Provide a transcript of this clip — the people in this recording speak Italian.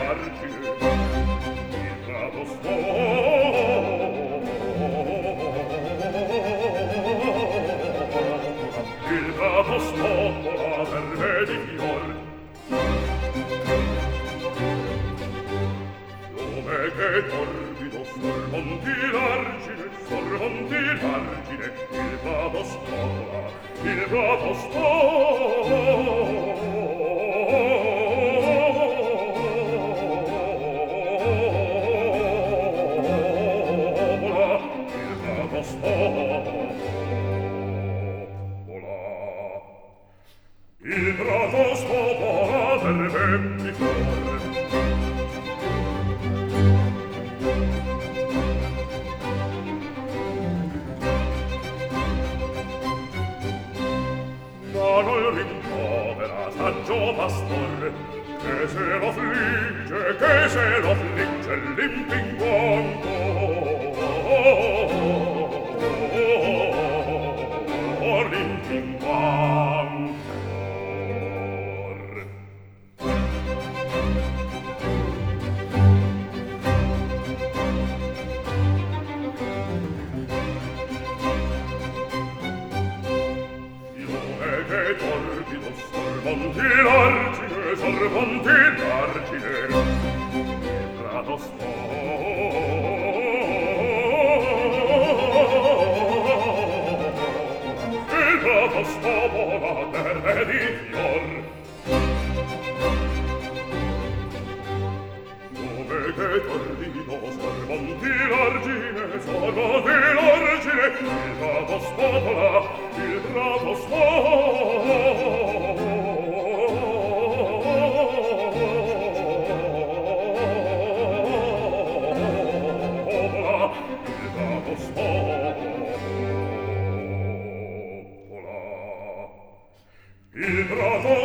l'argine, il prato spopola, il prato spopola per vedi fior. Dove che torbido sormonti l'argine, il prato spopola, il prato spopola. Il prato spopola per venti fior. Ma non rimprovera saggio pastor, che se lo affligge l'impinguanto. Sormonti l'argine, il prato spopola per vedi fior. Dove che torbido sormonti l'argine, il prato spopola, il prato spopola. Il prato